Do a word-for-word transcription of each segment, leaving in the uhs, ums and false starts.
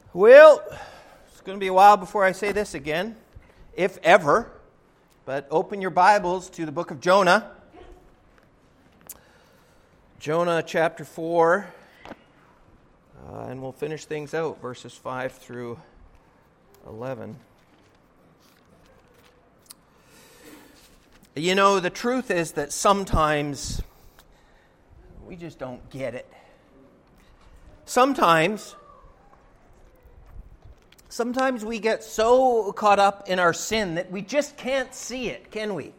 Well, it's going to be a while before I say this again, if ever. But open your Bibles to the book of Jonah. Jonah chapter four. Uh, and we'll finish things out, verses five through eleven. You know, the truth is that sometimes we just don't get it. Sometimes... Sometimes we get so caught up in our sin that we just can't see it, can we?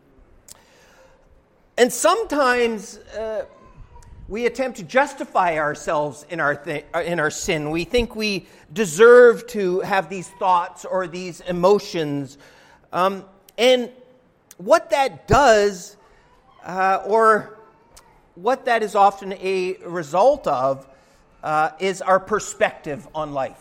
And sometimes uh, we attempt to justify ourselves in our th- in our sin. We think we deserve to have these thoughts or these emotions. Um, and what that does, uh, or what that is often a result of, uh, is our perspective on life.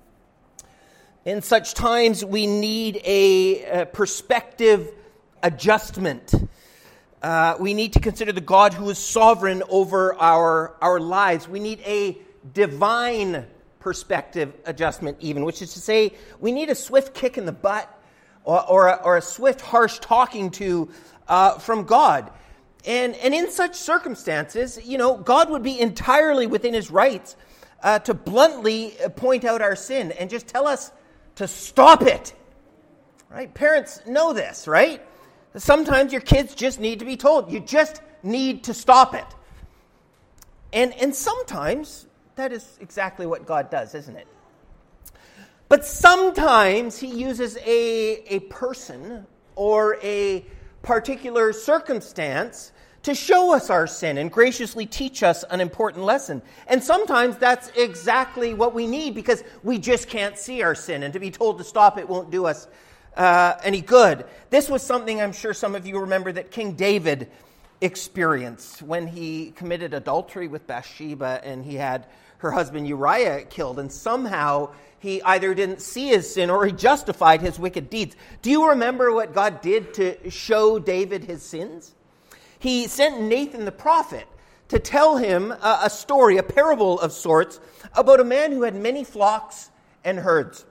In such times, we need a, a perspective adjustment. Uh, we need to consider the God who is sovereign over our, our lives. We need a divine perspective adjustment even, which is to say, we need a swift kick in the butt or, or, a, or a swift, harsh talking to uh, from God. And, and in such circumstances, you know, God would be entirely within his rights uh, to bluntly point out our sin and just tell us to stop it, right? Parents know this, right? Sometimes your kids just need to be told. You just need to stop it. And, and sometimes that is exactly what God does, isn't it? But sometimes he uses a, a person or a particular circumstance to show us our sin and graciously teach us an important lesson. And sometimes that's exactly what we need because we just can't see our sin. And to be told to stop it won't do us uh, any good. This was something I'm sure some of you remember that King David experienced when he committed adultery with Bathsheba and he had her husband Uriah killed. And somehow he either didn't see his sin or he justified his wicked deeds. Do you remember what God did to show David his sins? He sent Nathan the prophet to tell him a, a story, a parable of sorts, about a man who had many flocks and herds.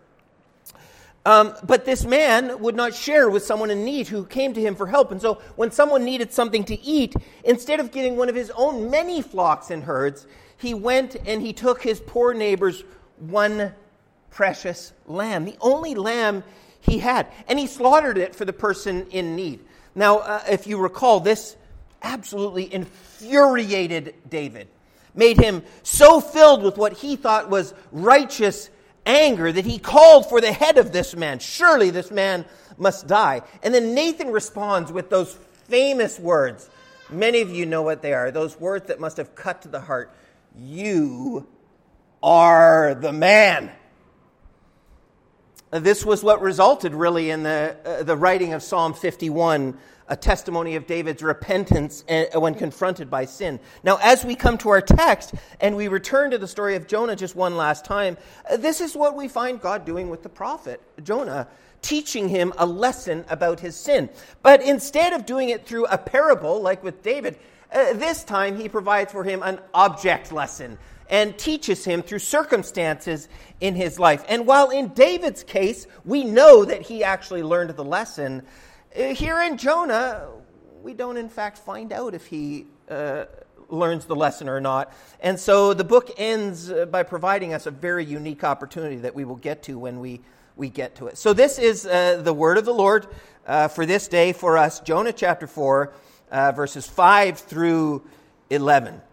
Um, but this man would not share with someone in need who came to him for help. And so when someone needed something to eat, instead of giving one of his own many flocks and herds, he went and he took his poor neighbor's one precious lamb, the only lamb he had. And he slaughtered it for the person in need. Now, uh, if you recall, this absolutely infuriated David, made him so filled with what he thought was righteous anger that he called for the head of this man. Surely this man must die. And then Nathan responds with those famous words. Many of you know what they are. Those words that must have cut to the heart. You are the man. This was what resulted really in the uh, the writing of Psalm fifty-one, a testimony of David's repentance when confronted by sin. Now, as we come to our text and we return to the story of Jonah just one last time, this is what we find God doing with the prophet Jonah, teaching him a lesson about his sin. But instead of doing it through a parable like with David, uh, this time he provides for him an object lesson and teaches him through circumstances in his life. And while in David's case, we know that he actually learned the lesson, here in Jonah, we don't in fact find out if he uh, learns the lesson or not. And so the book ends by providing us a very unique opportunity that we will get to when we, we get to it. So this is uh, the word of the Lord uh, for this day for us, Jonah chapter four, uh, verses five through eleven.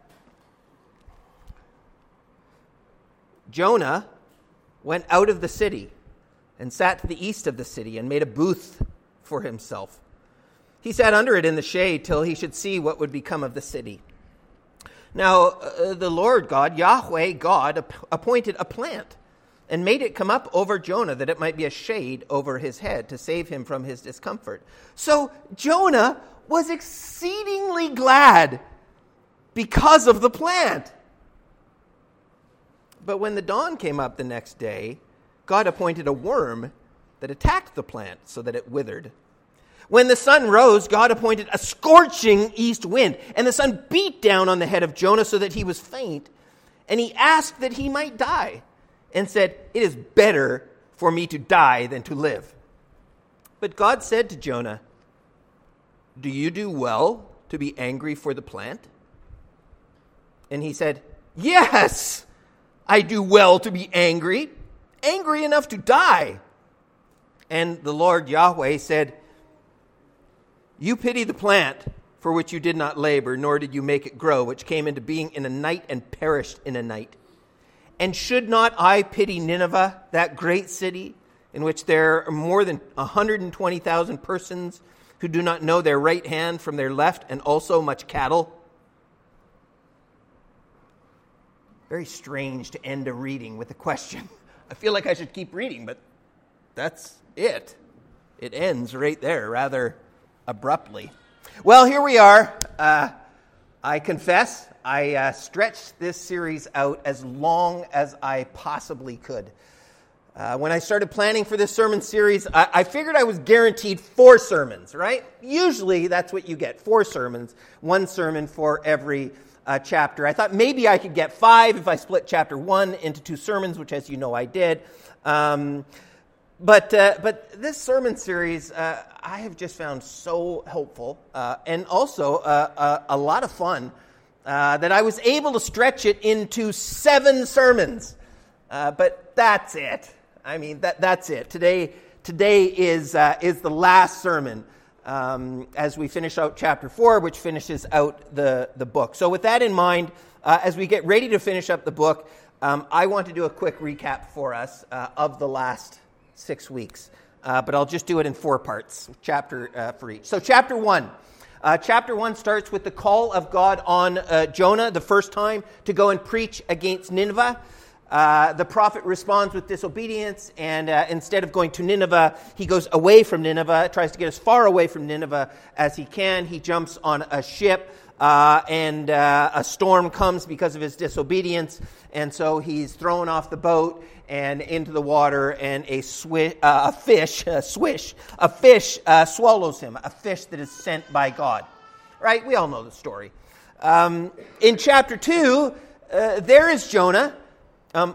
Jonah went out of the city and sat to the east of the city and made a booth for himself. He sat under it in the shade till he should see what would become of the city. Now, uh, the Lord God, Yahweh God, ap- appointed a plant and made it come up over Jonah that it might be a shade over his head to save him from his discomfort. So Jonah was exceedingly glad because of the plant. But when the dawn came up the next day, God appointed a worm that attacked the plant so that it withered. When the sun rose, God appointed a scorching east wind, and the sun beat down on the head of Jonah so that he was faint, and he asked that he might die. and said, "It is better for me to die than to live." But God said to Jonah, "Do you do well to be angry for the plant?" And he said, "Yes, I do well to be angry, angry enough to die." And the Lord Yahweh said, "You pity the plant for which you did not labor, nor did you make it grow, which came into being in a night and perished in a night. And should not I pity Nineveh, that great city, in which there are more than one hundred twenty thousand persons who do not know their right hand from their left, and also much cattle?" Very strange to end a reading with a question. I feel like I should keep reading, but that's it. It ends right there, rather abruptly. Well, here we are. Uh, I confess, I uh, stretched this series out as long as I possibly could. Uh, when I started planning for this sermon series, I, I figured I was guaranteed four sermons, right? Usually that's what you get, four sermons, one sermon for every uh, chapter. I thought maybe I could get five if I split chapter one into two sermons, which, as you know, I did. Um, but uh, but this sermon series, uh, I have just found so helpful uh, and also uh, a, a lot of fun uh, that I was able to stretch it into seven sermons. Uh, but that's it. I mean, that that's it. Today today is uh, is the last sermon um, as we finish out chapter four, which finishes out the, the book. So with that in mind, uh, as we get ready to finish up the book, um, I want to do a quick recap for us uh, of the last six weeks. Uh, but I'll just do it in four parts, chapter uh, for each. So chapter one. Uh, chapter one starts with the call of God on uh, Jonah the first time to go and preach against Nineveh. Uh, the prophet responds with disobedience, and uh, instead of going to Nineveh, he goes away from Nineveh, tries to get as far away from Nineveh as he can. He jumps on a ship, uh, and uh, a storm comes because of his disobedience, and so he's thrown off the boat and into the water, and a, swi- uh, a fish, a swish, a fish uh, swallows him, a fish that is sent by God. Right? We all know the story. Um, in chapter two, uh, there is Jonah, Um,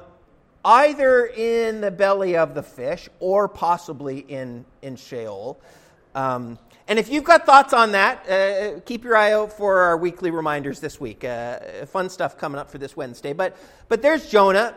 either in the belly of the fish or possibly in, in Sheol. Um, and if you've got thoughts on that, uh, keep your eye out for our weekly reminders this week. Uh, fun stuff coming up for this Wednesday. But but there's Jonah.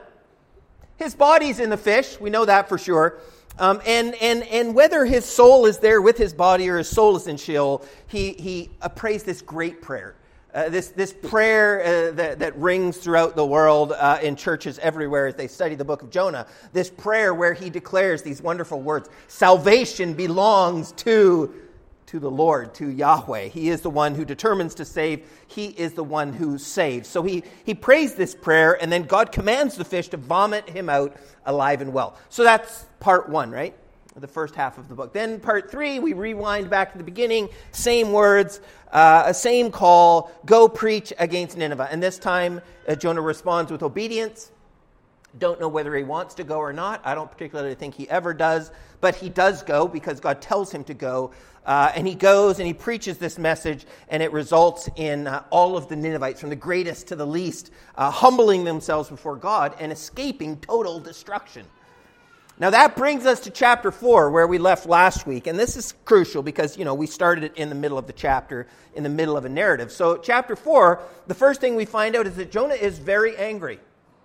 His body's in the fish. We know that for sure. Um, and, and, and whether his soul is there with his body or his soul is in Sheol, he, he uh, prays this great prayer. Uh, this this prayer uh, that, that rings throughout the world uh, in churches everywhere as they study the book of Jonah. This prayer where he declares these wonderful words. Salvation belongs to, to the Lord, to Yahweh. He is the one who determines to save. He is the one who saves. So he, he prays this prayer, and then God commands the fish to vomit him out alive and well. So that's part one, right? The first half of the book. Then part three, we rewind back to the beginning, same words, uh, same call, go preach against Nineveh. And this time, uh, Jonah responds with obedience. Don't know whether he wants to go or not. I don't particularly think he ever does, but he does go because God tells him to go. Uh, and he goes and he preaches this message, and it results in uh, all of the Ninevites, from the greatest to the least, uh, humbling themselves before God and escaping total destruction. Now that brings us to chapter four, where we left last week. And this is crucial because, you know, we started it in the middle of the chapter, in the middle of a narrative. So chapter four, the first thing we find out is that Jonah is very angry.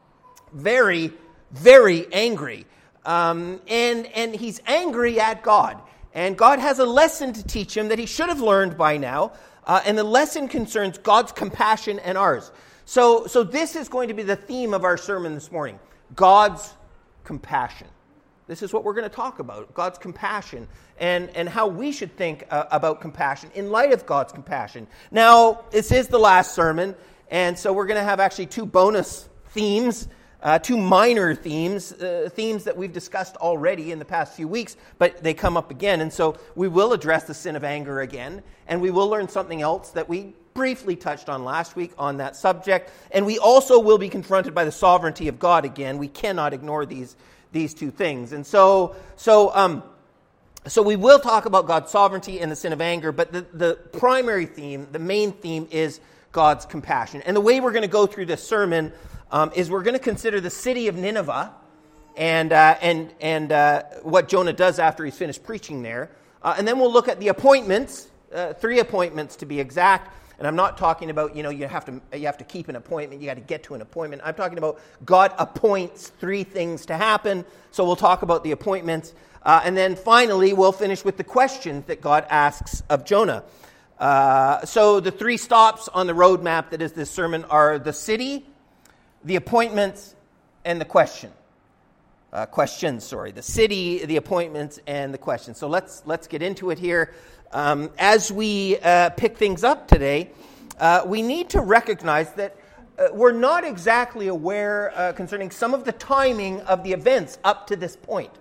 Very, very angry. Um, and, and he's angry at God. And God has a lesson to teach him that he should have learned by now. Uh, and the lesson concerns God's compassion and ours. So, so this is going to be the theme of our sermon this morning. God's compassion. This is what we're going to talk about, God's compassion, and, and how we should think uh, about compassion in light of God's compassion. Now, this is the last sermon, and so we're going to have actually two bonus themes, uh, two minor themes, uh, themes that we've discussed already in the past few weeks, but they come up again. And so we will address the sin of anger again, and we will learn something else that we briefly touched on last week on that subject. And we also will be confronted by the sovereignty of God again. We cannot ignore these These two things. And so so um, so we will talk about God's sovereignty and the sin of anger, but the, the primary theme, the main theme is God's compassion. And the way we're going to go through this sermon um, is we're going to consider the city of Nineveh and uh, and and uh, what Jonah does after he's finished preaching there. Uh, and then we'll look at the appointments, uh, three appointments to be exact. And I'm not talking about, you know, you have to you have to keep an appointment, you got to get to an appointment. I'm talking about God appoints three things to happen. So we'll talk about the appointments. Uh, and then finally, we'll finish with the questions that God asks of Jonah. Uh, so the three stops on the roadmap that is this sermon are the city, the appointments, and the question. Uh, questions, sorry. The city, the appointments, and the questions. So let's let's get into it here. Um, as we uh, pick things up today, uh, we need to recognize that uh, we're not exactly aware uh, concerning some of the timing of the events up to this point.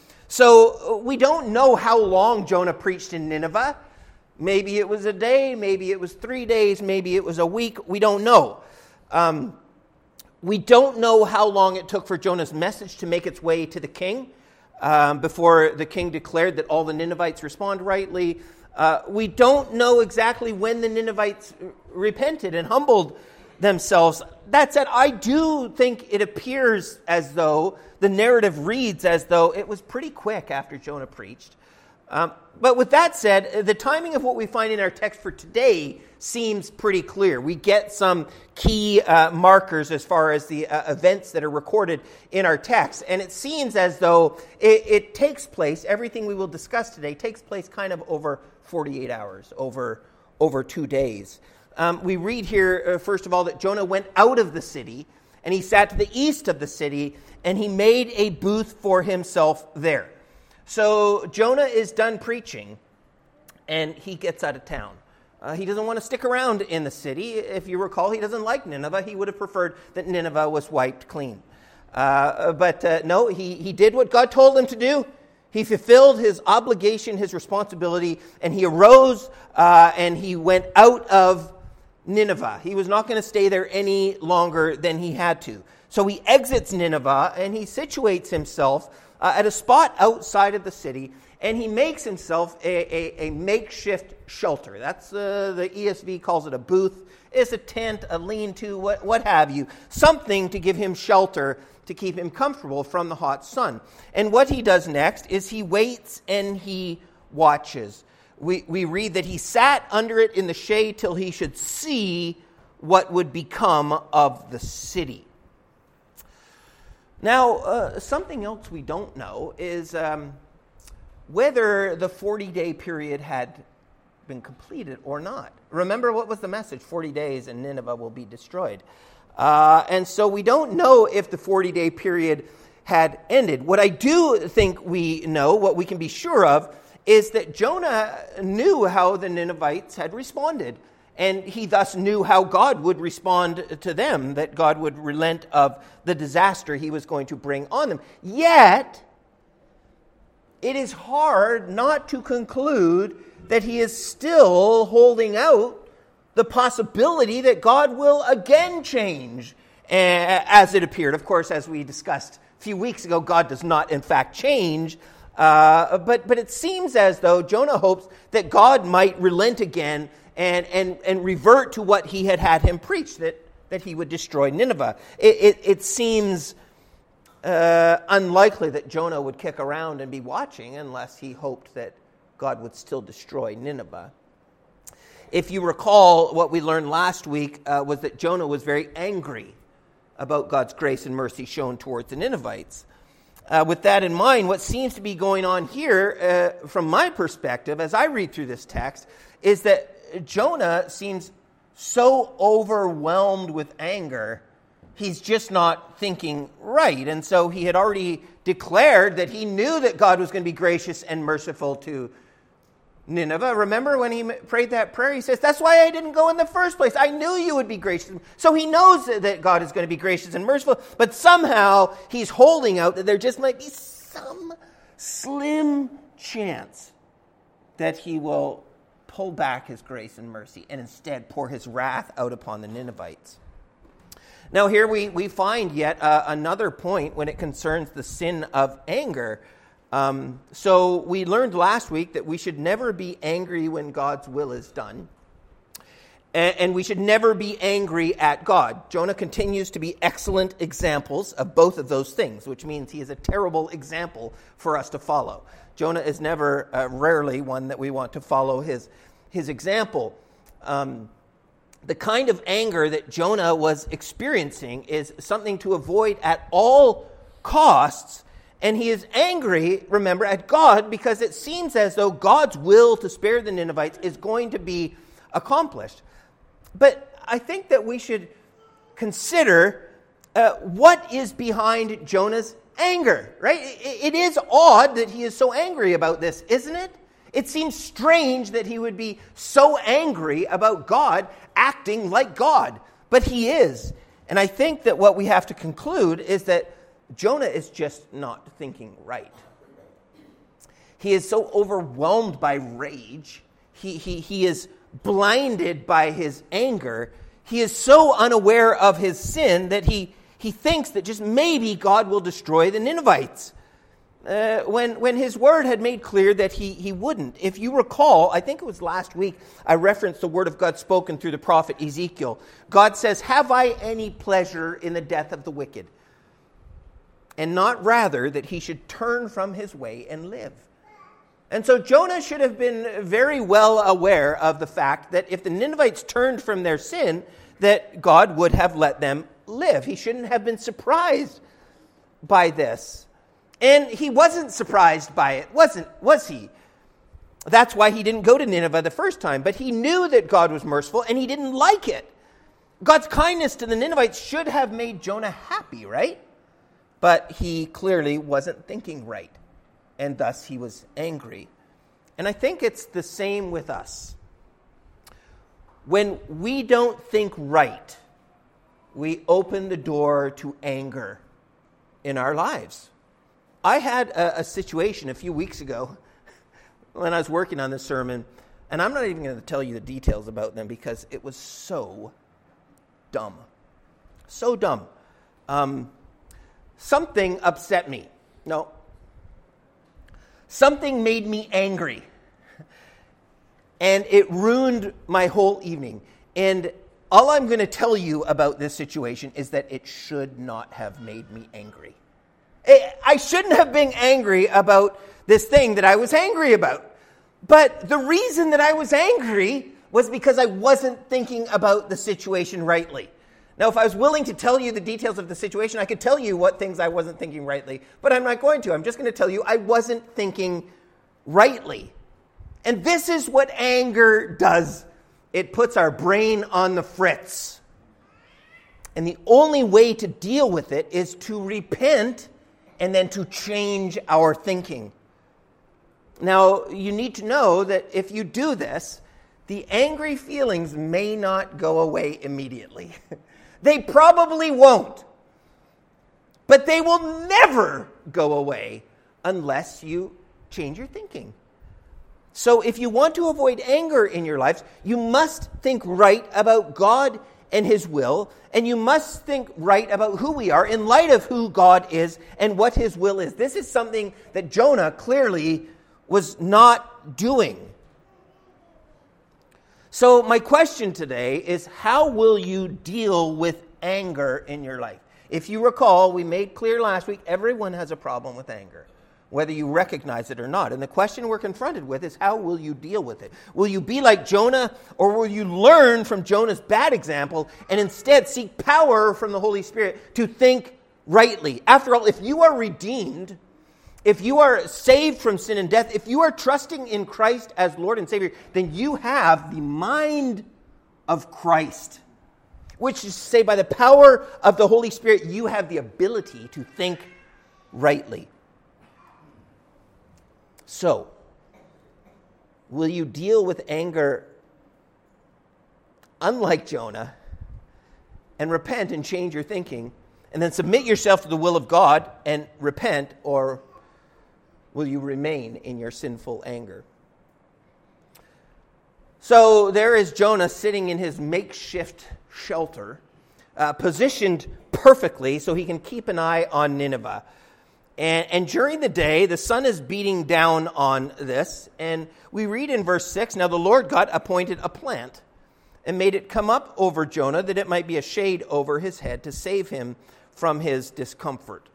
So we don't know how long Jonah preached in Nineveh. Maybe it was a day, maybe it was three days, maybe it was a week. We don't know. Um, we don't know how long it took for Jonah's message to make its way to the king um, before the king declared that all the Ninevites respond rightly. Uh, we don't know exactly when the Ninevites repented and humbled themselves. That said, I do think it appears as though, the narrative reads as though it was pretty quick after Jonah preached. Um, but with that said, the timing of what we find in our text for today seems pretty clear. We get some key uh, markers as far as the uh, events that are recorded in our text. And it seems as though it, it takes place, everything we will discuss today takes place kind of over forty-eight hours, over, over two days. Um, we read here, uh, first of all, that Jonah went out of the city, and he sat to the east of the city, and he made a booth for himself there. So Jonah is done preaching, and he gets out of town. Uh, he doesn't want to stick around in the city. If you recall, he doesn't like Nineveh. He would have preferred that Nineveh was wiped clean. Uh, but uh, no, he, he did what God told him to do. He fulfilled his obligation, his responsibility, and he arose uh, and he went out of Nineveh. He was not going to stay there any longer than he had to. So he exits Nineveh and he situates himself uh, at a spot outside of the city, and he makes himself a, a, a makeshift shelter. That's uh, the E S V calls it a booth. It's a tent, a lean-to, what, what have you. Something to give him shelter, to keep him comfortable from the hot sun. And what he does next is he waits and he watches. We, we read that he sat under it in the shade till he should see what would become of the city. Now, uh, something else we don't know is um, whether the forty-day period had been completed or not. Remember, what was the message? forty days and Nineveh will be destroyed. Uh, and so we don't know if the forty-day period had ended. What I do think we know, what we can be sure of, is that Jonah knew how the Ninevites had responded, and he thus knew how God would respond to them, that God would relent of the disaster he was going to bring on them. Yet, it is hard not to conclude that he is still holding out the possibility that God will again change as it appeared. Of course, as we discussed a few weeks ago, God does not in fact change. Uh, but but it seems as though Jonah hopes that God might relent again and and, and revert to what he had had him preach, that, that he would destroy Nineveh. It, it, it seems uh, unlikely that Jonah would kick around and be watching unless he hoped that God would still destroy Nineveh. If you recall, what we learned last week uh, was that Jonah was very angry about God's grace and mercy shown towards the Ninevites. Uh, with that in mind, what seems to be going on here, uh, from my perspective, as I read through this text, is that Jonah seems so overwhelmed with anger, he's just not thinking right. And so he had already declared that he knew that God was going to be gracious and merciful to Nineveh. Remember when he prayed that prayer, he says, that's why I didn't go in the first place. I knew you would be gracious. So he knows that God is going to be gracious and merciful, but somehow he's holding out that there just might be some slim chance that he will pull back his grace and mercy and instead pour his wrath out upon the Ninevites. Now here we, we find yet uh, another point when it concerns the sin of anger. Um, so we learned last week that we should never be angry when God's will is done. and, and we should never be angry at God. Jonah continues to be excellent examples of both of those things, which means he is a terrible example for us to follow. Jonah is never, uh, rarely, one that we want to follow his, his example. Um, the kind of anger that Jonah was experiencing is something to avoid at all costs. And he is angry, remember, at God because it seems as though God's will to spare the Ninevites is going to be accomplished. But I think that we should consider uh, what is behind Jonah's anger, right? It, it is odd that he is so angry about this, isn't it? It seems strange that he would be so angry about God acting like God, but he is. And I think that what we have to conclude is that Jonah is just not thinking right. He is so overwhelmed by rage. He, he, he is blinded by his anger. He is so unaware of his sin that he, he thinks that just maybe God will destroy the Ninevites. Uh, when, when his word had made clear that he, he wouldn't. If you recall, I think it was last week, I referenced the word of God spoken through the prophet Ezekiel. God says, "Have I any pleasure in the death of the wicked? And not rather that he should turn from his way and live." And so Jonah should have been very well aware of the fact that if the Ninevites turned from their sin, that God would have let them live. He shouldn't have been surprised by this. And he wasn't surprised by it, wasn't, was he? That's why he didn't go to Nineveh the first time. But he knew that God was merciful, and he didn't like it. God's kindness to the Ninevites should have made Jonah happy, right? But he clearly wasn't thinking right, and thus he was angry. And I think it's the same with us. When we don't think right, we open the door to anger in our lives. I had a, a situation a few weeks ago when I was working on this sermon, and I'm not even going to tell you the details about them because it was so dumb. So dumb. Um, something upset me. No. Something made me angry. And it ruined my whole evening. And all I'm going to tell you about this situation is that it should not have made me angry. I shouldn't have been angry about this thing that I was angry about. But the reason that I was angry was because I wasn't thinking about the situation rightly. Now, if I was willing to tell you the details of the situation, I could tell you what things I wasn't thinking rightly. But I'm not going to. I'm just going to tell you I wasn't thinking rightly. And this is what anger does. It puts our brain on the fritz. And the only way to deal with it is to repent and then to change our thinking. Now, you need to know that if you do this, the angry feelings may not go away immediately. They probably won't. But they will never go away unless you change your thinking. So if you want to avoid anger in your lives, you must think right about God and his will, and you must think right about who we are in light of who God is and what his will is. This is something that Jonah clearly was not doing. So my question today is, how will you deal with anger in your life? If you recall, we made clear last week, everyone has a problem with anger, whether you recognize it or not. And the question we're confronted with is, how will you deal with it? Will you be like Jonah, or will you learn from Jonah's bad example and instead seek power from the Holy Spirit to think rightly? After all, if you are redeemed, if you are saved from sin and death, if you are trusting in Christ as Lord and Savior, then you have the mind of Christ, which is to say, by the power of the Holy Spirit, you have the ability to think rightly. So, will you deal with anger unlike Jonah and repent and change your thinking and then submit yourself to the will of God and repent, or will you remain in your sinful anger? So there is Jonah sitting in his makeshift shelter, uh, positioned perfectly so he can keep an eye on Nineveh. And, and during the day, the sun is beating down on this. And we read in verse six, "Now the Lord God appointed a plant and made it come up over Jonah, that it might be a shade over his head to save him from his discomfort.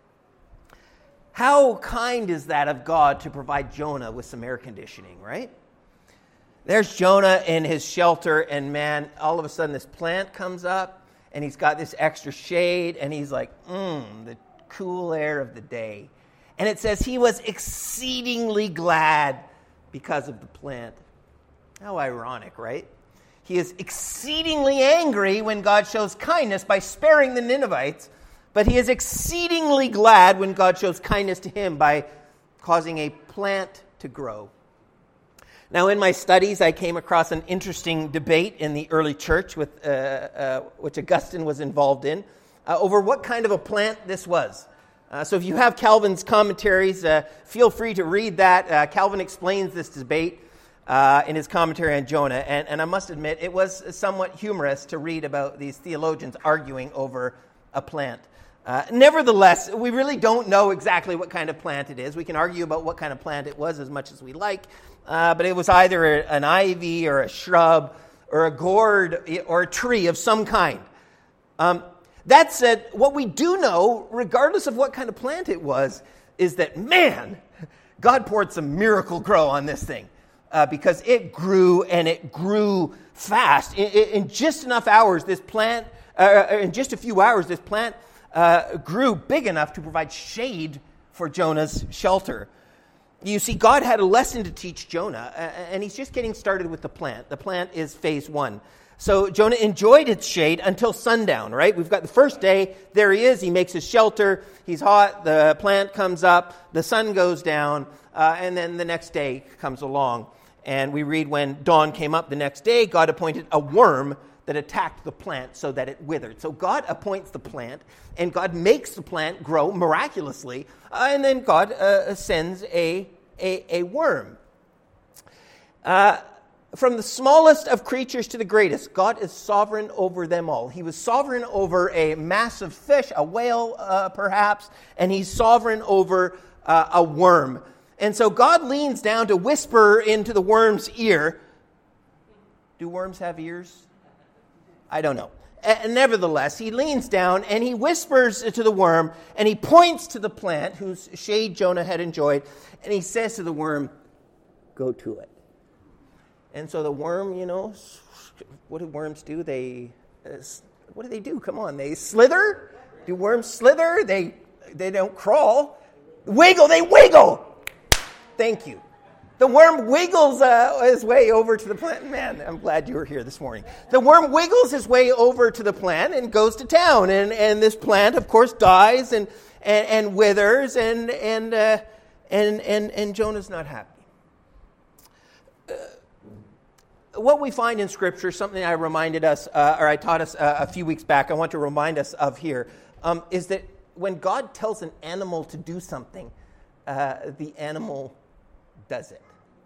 How kind is that of God to provide Jonah with some air conditioning, right? There's Jonah in his shelter, and man, all of a sudden this plant comes up, and he's got this extra shade, and he's like, mmm, the cool air of the day. And it says he was exceedingly glad because of the plant. How ironic, right? He is exceedingly angry when God shows kindness by sparing the Ninevites, but he is exceedingly glad when God shows kindness to him by causing a plant to grow. Now, in my studies, I came across an interesting debate in the early church, with uh, uh, which Augustine was involved in, uh, over what kind of a plant this was. Uh, so if you have Calvin's commentaries, uh, feel free to read that. Uh, Calvin explains this debate uh, in his commentary on Jonah, and, and I must admit, it was somewhat humorous to read about these theologians arguing over a plant. Uh, nevertheless, we really don't know exactly what kind of plant it is. We can argue about what kind of plant it was as much as we like, uh, but it was either a, an ivy or a shrub or a gourd or a tree of some kind. Um, that said, what we do know, regardless of what kind of plant it was, is that, man, God poured some miracle grow on this thing uh, because it grew, and it grew fast. In, in just enough hours, this plant, uh, in just a few hours, this plant Uh, grew big enough to provide shade for Jonah's shelter. You see, God had a lesson to teach Jonah, uh, and he's just getting started with the plant. The plant is phase one. So Jonah enjoyed its shade until sundown, right? We've got the first day. There he is. He makes his shelter. He's hot. The plant comes up. The sun goes down. Uh, and then the next day comes along. And we read, when dawn came up the next day, God appointed a worm that attacked the plant so that it withered. So God appoints the plant, and God makes the plant grow miraculously, uh, and then God uh, sends a, a, a worm. Uh, from the smallest of creatures to the greatest, God is sovereign over them all. He was sovereign over a massive fish, a whale uh, perhaps, and he's sovereign over uh, a worm. And so God leans down to whisper into the worm's ear. Do worms have ears? I don't know. Uh, nevertheless, he leans down and he whispers to the worm, and he points to the plant whose shade Jonah had enjoyed, and he says to the worm, go to it. And so the worm, you know, what do worms do? They, uh, what do they do? Come on, they slither? Do worms slither? They, they don't crawl. Wiggle, they wiggle! Thank you. The worm wiggles uh, his way over to the plant. Man, I'm glad you were here this morning. The worm wiggles his way over to the plant and goes to town. And, and this plant, of course, dies and and, and withers, and and, uh, and and and Jonah's not happy. Uh, what we find in Scripture, something I reminded us, uh, or I taught us uh, a few weeks back, I want to remind us of here, um, is that when God tells an animal to do something, uh, the animal does it.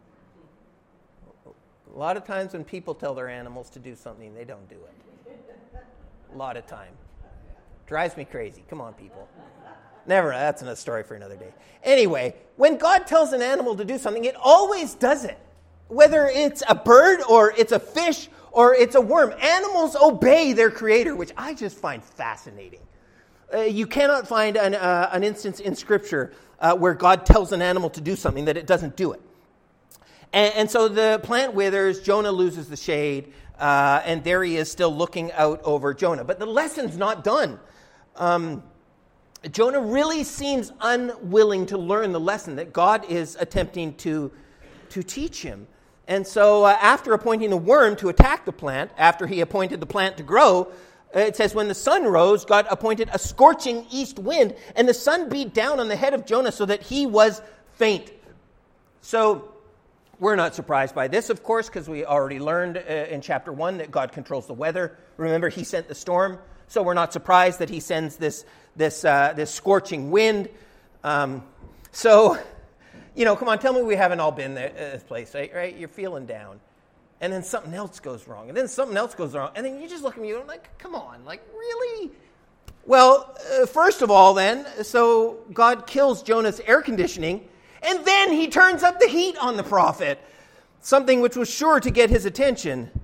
A lot of times when people tell their animals to do something, they don't do it. A lot of time. Drives me crazy. Come on, people. Never, that's another story for another day. Anyway, when God tells an animal to do something, it always does it. Whether it's a bird or it's a fish or it's a worm, animals obey their creator, which I just find fascinating. Uh, you cannot find an, uh, an instance in Scripture uh, where God tells an animal to do something that it doesn't do it. And, and so the plant withers, Jonah loses the shade, uh, and there he is still looking out over Jonah. But the lesson's not done. Um, Jonah really seems unwilling to learn the lesson that God is attempting to, to teach him. And so uh, after appointing the worm to attack the plant, after he appointed the plant to grow, it says, when the sun rose, God appointed a scorching east wind, and the sun beat down on the head of Jonah so that he was faint. So we're not surprised by this, of course, because we already learned uh, in chapter one that God controls the weather. Remember, he sent the storm. So we're not surprised that he sends this this uh, this scorching wind. Um, so, you know, come on, tell me we haven't all been there, uh, this place, right? right? You're feeling down. And then something else goes wrong. And then something else goes wrong. And then you just look at me and you're like, come on, like, really? Well, uh, first of all then, so God kills Jonah's air conditioning, and then he turns up the heat on the prophet, something which was sure to get his attention.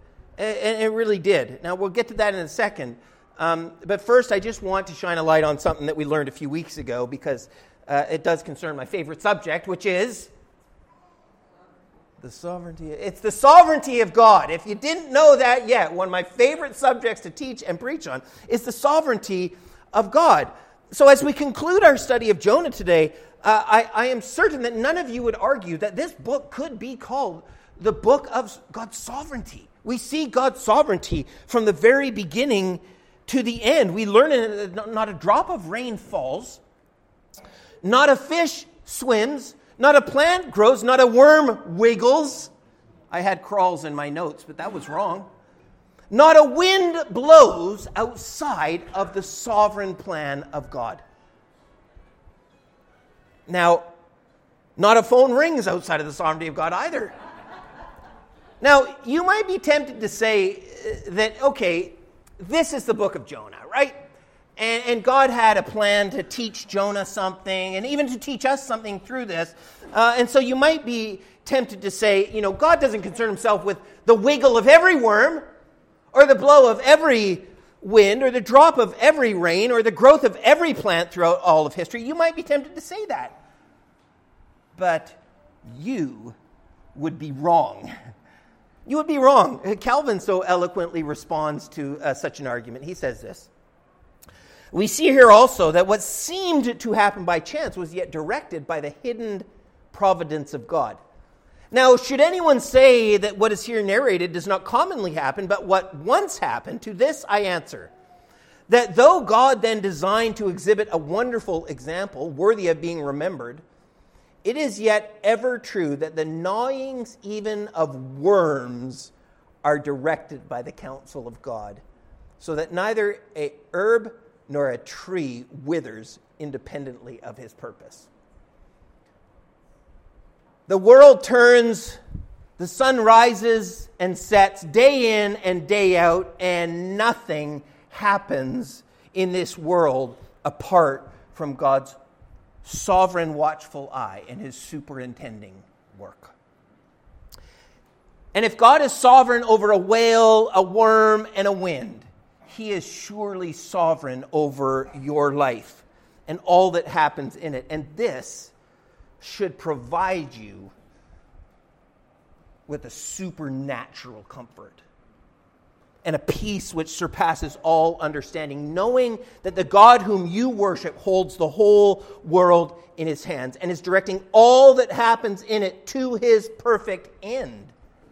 And it really did. Now, we'll get to that in a second. Um, but first, I just want to shine a light on something that we learned a few weeks ago, because uh, it does concern my favorite subject, which is the sovereignty. It's the sovereignty of God. If you didn't know that yet, one of my favorite subjects to teach and preach on is the sovereignty of God. So as we conclude our study of Jonah today, uh, I, I am certain that none of you would argue that this book could be called the book of God's sovereignty. We see God's sovereignty from the very beginning to the end. We learn that not a drop of rain falls, not a fish swims, not a plant grows, not a worm wiggles. I had crawls in my notes, but that was wrong. Not a wind blows outside of the sovereign plan of God. Now, not a phone rings outside of the sovereignty of God either. Now, you might be tempted to say that, okay, this is the book of Jonah, right? And, and God had a plan to teach Jonah something, and even to teach us something through this. Uh, and so you might be tempted to say, you know, God doesn't concern himself with the wiggle of every worm, or the blow of every wind, or the drop of every rain, or the growth of every plant throughout all of history. You might be tempted to say that. But you would be wrong. You would be wrong. Calvin so eloquently responds to uh, such an argument. He says this: we see here also that what seemed to happen by chance was yet directed by the hidden providence of God. Now, should anyone say that what is here narrated does not commonly happen, but what once happened, to this I answer, that though God then designed to exhibit a wonderful example worthy of being remembered, it is yet ever true that the gnawings even of worms are directed by the counsel of God, so that neither a herb nor a tree withers independently of his purpose. The world turns, the sun rises and sets day in and day out, and nothing happens in this world apart from God's sovereign watchful eye and his superintending work. And if God is sovereign over a whale, a worm, and a wind, he is surely sovereign over your life and all that happens in it. And this should provide you with a supernatural comfort and a peace which surpasses all understanding, knowing that the God whom you worship holds the whole world in his hands and is directing all that happens in it to his perfect end.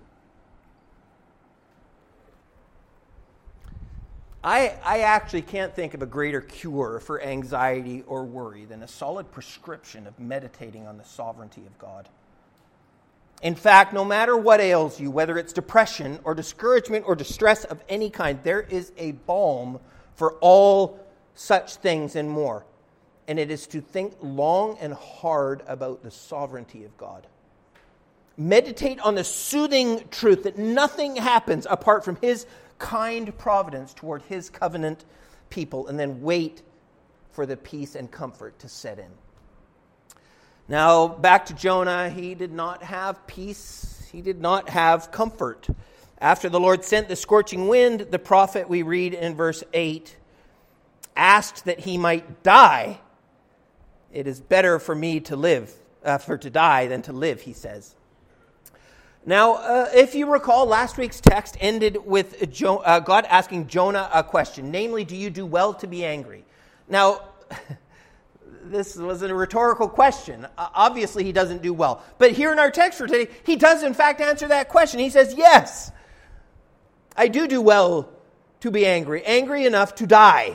I, I actually can't think of a greater cure for anxiety or worry than a solid prescription of meditating on the sovereignty of God. In fact, no matter what ails you, whether it's depression or discouragement or distress of any kind, there is a balm for all such things and more. And it is to think long and hard about the sovereignty of God. Meditate on the soothing truth that nothing happens apart from his kind providence toward his covenant people, and then wait for the peace and comfort to set in. Now, back to Jonah. He did not have peace. He did not have comfort. After the Lord sent the scorching wind, the prophet, we read in verse eight, asked that he might die. It is better for me to live, uh, for to die than to live, he says. Now, uh, if you recall, last week's text ended with jo- uh, God asking Jonah a question, namely, do you do well to be angry? Now, this was a rhetorical question. Uh, obviously, he doesn't do well. But here in our text for today, he does in fact answer that question. He says, yes, I do do well to be angry, angry enough to die.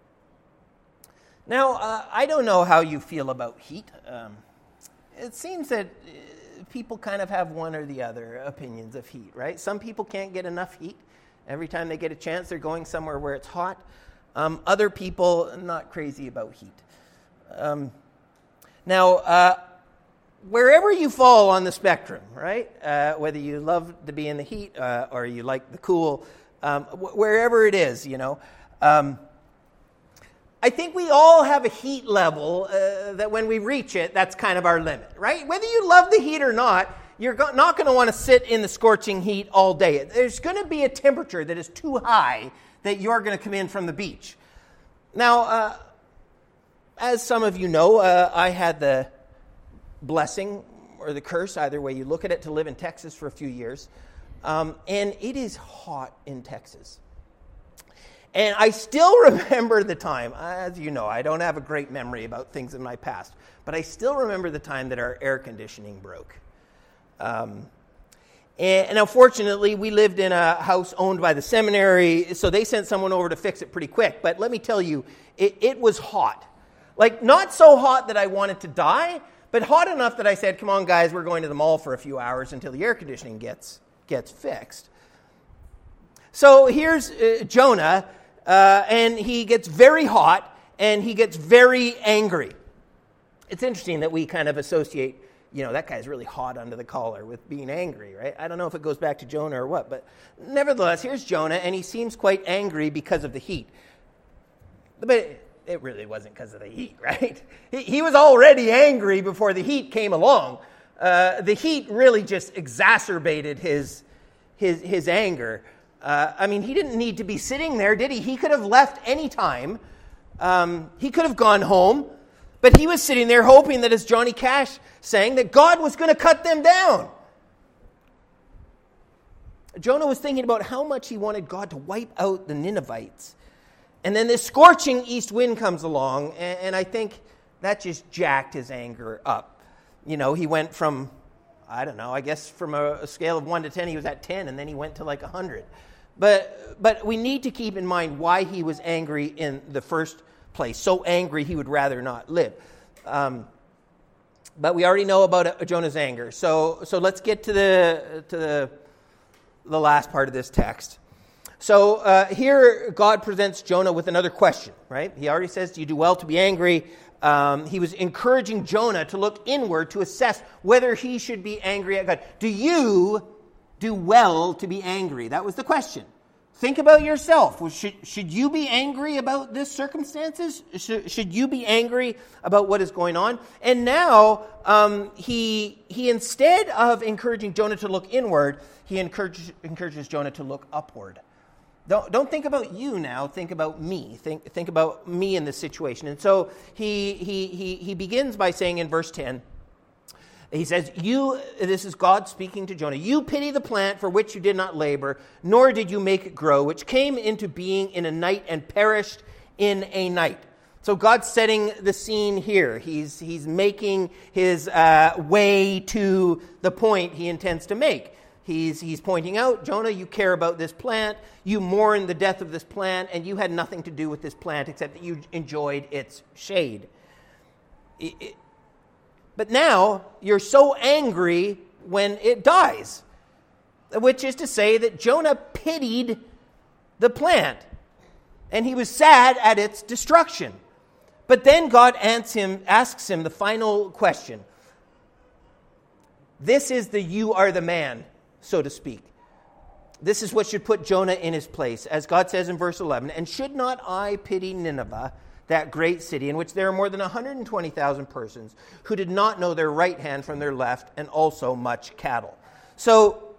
Now, uh, I don't know how you feel about heat. Um, it seems that people kind of have one or the other opinions of heat, right? Some people can't get enough heat. Every time they get a chance, they're going somewhere where it's hot. Um, other people, not crazy about heat. Um, now, uh, wherever you fall on the spectrum, right? Uh, whether you love to be in the heat uh, or you like the cool, um, wh- wherever it is, you know. Um, I think we all have a heat level uh, that when we reach it, that's kind of our limit, right? Whether you love the heat or not, you're go- not going to want to sit in the scorching heat all day. There's going to be a temperature that is too high that you're going to come in from the beach. Now, uh, as some of you know, uh, I had the blessing or the curse, either way you look at it, to live in Texas for a few years. Um, and it is hot in Texas. And I still remember the time, as you know, I don't have a great memory about things in my past, but I still remember the time that our air conditioning broke. Um, and, and unfortunately, we lived in a house owned by the seminary, so they sent someone over to fix it pretty quick. But let me tell you, it, it was hot. Like, not so hot that I wanted to die, but hot enough that I said, come on, guys, we're going to the mall for a few hours until the air conditioning gets, gets fixed. So here's uh, Jonah. Uh, and he gets very hot, and he gets very angry. It's interesting that we kind of associate, you know, that guy's really hot under the collar with being angry, right? I don't know if it goes back to Jonah or what, but nevertheless, here's Jonah, and he seems quite angry because of the heat. But it really wasn't because of the heat, right? He, he was already angry before the heat came along. Uh, the heat really just exacerbated his, his, his anger. Uh, I mean, he didn't need to be sitting there, did he? He could have left any time. Um, he could have gone home. But he was sitting there hoping that, as Johnny Cash sang, that God was going to cut them down. Jonah was thinking about how much he wanted God to wipe out the Ninevites. And then this scorching east wind comes along, and, and I think that just jacked his anger up. You know, he went from, I don't know, I guess from a, a scale of one to ten, he was at ten, and then he went to like one hundred. But but we need to keep in mind why he was angry in the first place. So angry he would rather not live. Um, but we already know about uh, Jonah's anger. So so let's get to the to the the last part of this text. So uh, here God presents Jonah with another question, right? He already says, "You do well to be angry." Um, he was encouraging Jonah to look inward to assess whether he should be angry at God. Do you do well to be angry? That was the question. Think about yourself. Should, should you be angry about this circumstances? Should, should you be angry about what is going on? And now um, he he instead of encouraging Jonah to look inward, he encourages, encourages Jonah to look upward. Don't, don't think about you now. Think about me. Think think about me in this situation. And so he he he he begins by saying in verse ten, he says, "You." This is God speaking to Jonah. "You pity the plant for which you did not labor, nor did you make it grow, which came into being in a night and perished in a night." So God's setting the scene here. He's he's making his uh, way to the point he intends to make. He's he's pointing out, Jonah, you care about this plant, you mourn the death of this plant, and you had nothing to do with this plant except that you enjoyed its shade. It, it, but now you're so angry when it dies, which is to say that Jonah pitied the plant, and he was sad at its destruction. But then God asks him, asks him the final question. This is the "you are the man," so to speak. This is what should put Jonah in his place. As God says in verse eleven, "And should not I pity Nineveh, that great city, in which there are more than one hundred twenty thousand persons, who did not know their right hand from their left, and also much cattle." So,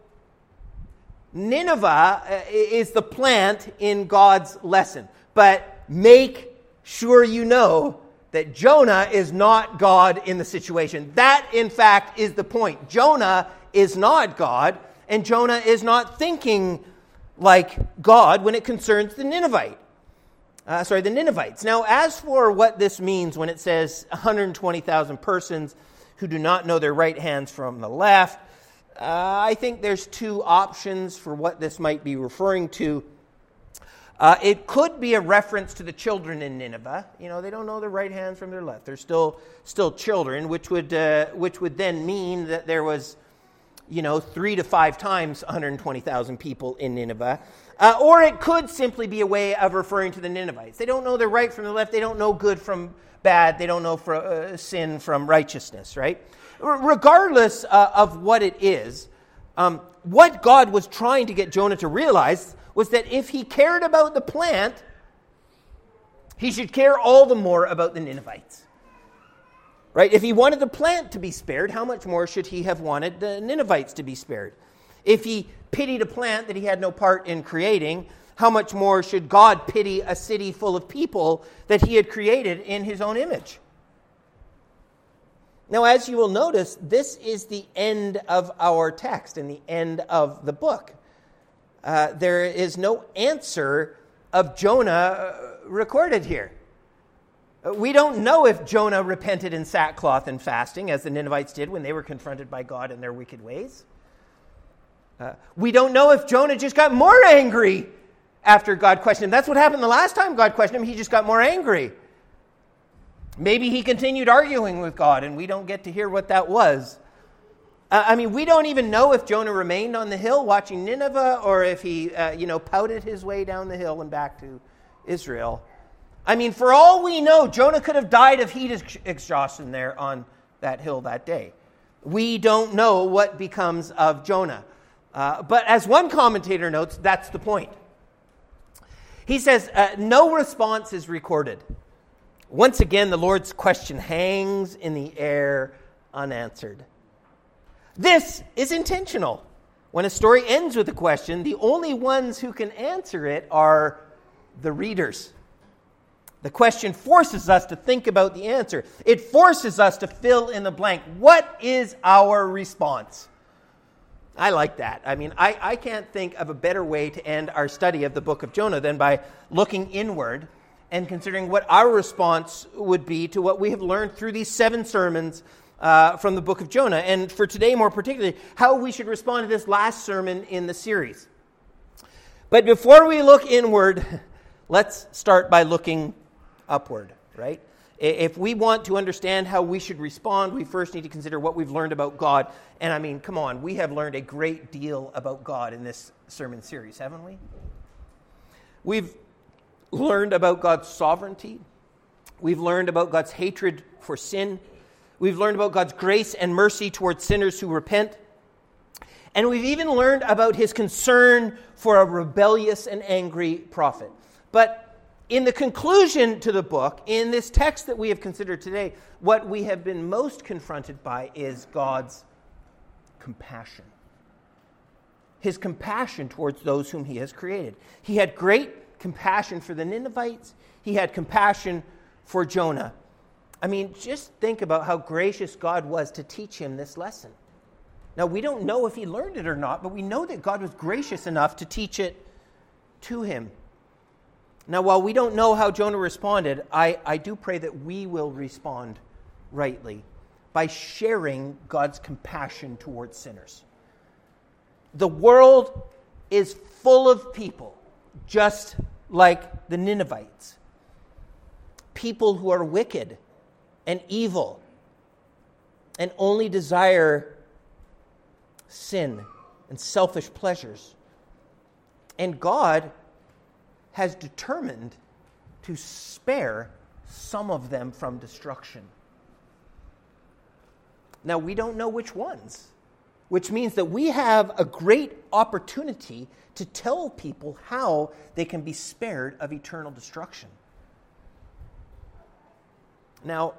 Nineveh is the plant in God's lesson. But make sure you know that Jonah is not God in the situation. That, in fact, is the point. Jonah is not God, and Jonah is not thinking like God when it concerns the Ninevite. Uh, sorry, the Ninevites. Now, as for what this means when it says one hundred twenty thousand persons who do not know their right hands from the left, uh, I think there's two options for what this might be referring to. Uh, it could be a reference to the children in Nineveh. You know, they don't know their right hands from their left. They're still still children, which would uh, which would then mean that there was, you know, three to five times one hundred twenty thousand people in Nineveh. Uh, or it could simply be a way of referring to the Ninevites. They don't know their right from the left. They don't know good from bad. They don't know for, uh, sin from righteousness, right? R- regardless uh, of what it is, um, what God was trying to get Jonah to realize was that if he cared about the plant, he should care all the more about the Ninevites. Right? If he wanted the plant to be spared, how much more should he have wanted the Ninevites to be spared? If he pitied a plant that he had no part in creating, how much more should God pity a city full of people that he had created in his own image? Now, as you will notice, this is the end of our text and the end of the book. Uh, there is no answer of Jonah recorded here. We don't know if Jonah repented in sackcloth and fasting, as the Ninevites did when they were confronted by God in their wicked ways. Uh, we don't know if Jonah just got more angry after God questioned him. That's what happened the last time God questioned him. He just got more angry. Maybe he continued arguing with God, and we don't get to hear what that was. Uh, I mean, we don't even know if Jonah remained on the hill watching Nineveh, or if he, uh, you know, pouted his way down the hill and back to Israel. I mean, for all we know, Jonah could have died of heat ex- exhaustion there on that hill that day. We don't know what becomes of Jonah. Uh, but as one commentator notes, that's the point. He says, uh, no response is recorded. Once again, the Lord's question hangs in the air unanswered. This is intentional. When a story ends with a question, the only ones who can answer it are the readers. The question forces us to think about the answer. It forces us to fill in the blank. What is our response? I like that. I mean, I, I can't think of a better way to end our study of the book of Jonah than by looking inward and considering what our response would be to what we have learned through these seven sermons uh, from the book of Jonah. And for today, more particularly, how we should respond to this last sermon in the series. But before we look inward, let's start by looking upward, right? If we want to understand how we should respond, we first need to consider what we've learned about God. And I mean, come on, we have learned a great deal about God in this sermon series, haven't we? We've learned about God's sovereignty. We've learned about God's hatred for sin. We've learned about God's grace and mercy towards sinners who repent. And we've even learned about his concern for a rebellious and angry prophet. But in the conclusion to the book, in this text that we have considered today, what we have been most confronted by is God's compassion. His compassion towards those whom he has created. He had great compassion for the Ninevites. He had compassion for Jonah. I mean, just think about how gracious God was to teach him this lesson. Now, we don't know if he learned it or not, but we know that God was gracious enough to teach it to him. Now, while we don't know how Jonah responded, I, I do pray that we will respond rightly by sharing God's compassion towards sinners. The world is full of people just like the Ninevites. People who are wicked and evil and only desire sin and selfish pleasures. And God has determined to spare some of them from destruction. Now, we don't know which ones, which means that we have a great opportunity to tell people how they can be spared of eternal destruction. Now,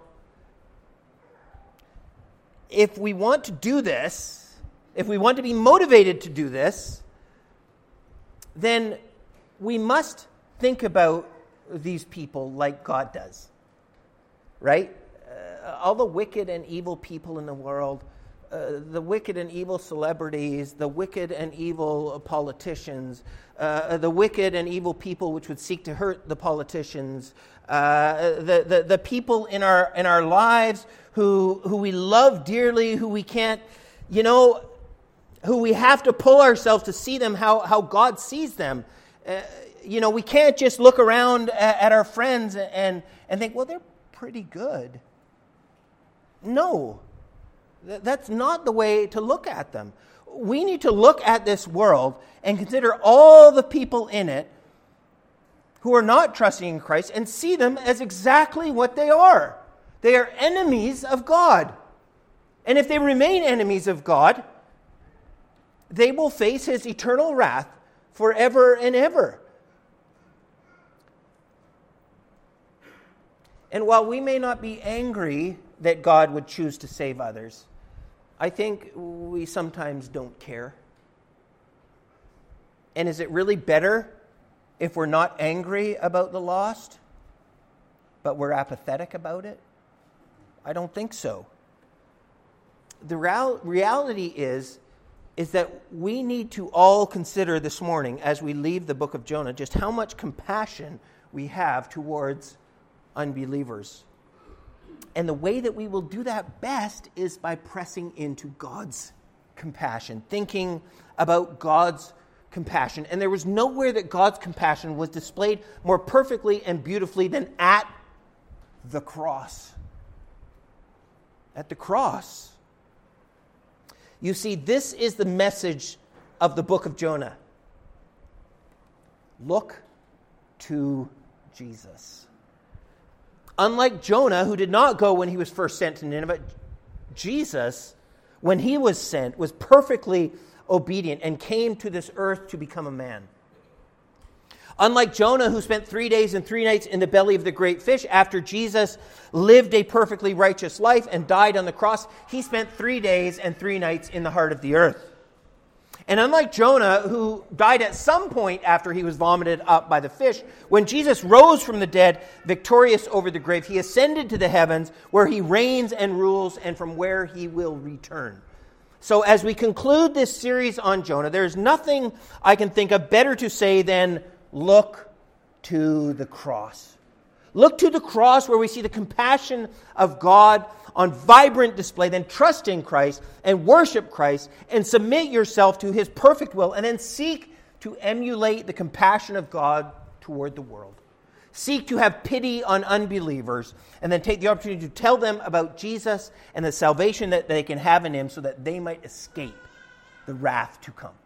if we want to do this, if we want to be motivated to do this, then we must think about these people like God does, right? Uh, all the wicked and evil people in the world, uh, the wicked and evil celebrities, the wicked and evil politicians, uh, the wicked and evil people which would seek to hurt the politicians, uh, the, the the people in our in our lives who who we love dearly, who we can't, you know, who we have to pull ourselves to see them how how God sees them. Uh, you know, we can't just look around at, at our friends and, and think, well, they're pretty good. No, th- that's not the way to look at them. We need to look at this world and consider all the people in it who are not trusting in Christ and see them as exactly what they are. They are enemies of God. And if they remain enemies of God, they will face his eternal wrath forever and ever. And while we may not be angry that God would choose to save others. I think we sometimes don't care. And is it really better if we're not angry about the lost, but we're apathetic about it? I don't think so. The real, reality is, is that we need to all consider this morning, as we leave the book of Jonah, just how much compassion we have towards unbelievers. And the way that we will do that best is by pressing into God's compassion, thinking about God's compassion. And there was nowhere that God's compassion was displayed more perfectly and beautifully than at the cross. At the cross. You see, this is the message of the book of Jonah. Look to Jesus. Unlike Jonah, who did not go when he was first sent to Nineveh, Jesus, when he was sent, was perfectly obedient and came to this earth to become a man. Unlike Jonah, who spent three days and three nights in the belly of the great fish, after Jesus lived a perfectly righteous life and died on the cross, he spent three days and three nights in the heart of the earth. And unlike Jonah, who died at some point after he was vomited up by the fish, when Jesus rose from the dead, victorious over the grave, he ascended to the heavens, where he reigns and rules, and from where he will return. So as we conclude this series on Jonah, there's nothing I can think of better to say than look to the cross. Look to the cross, where we see the compassion of God on vibrant display. Then trust in Christ and worship Christ and submit yourself to his perfect will, and then seek to emulate the compassion of God toward the world. Seek to have pity on unbelievers, and then take the opportunity to tell them about Jesus and the salvation that they can have in him, so that they might escape the wrath to come.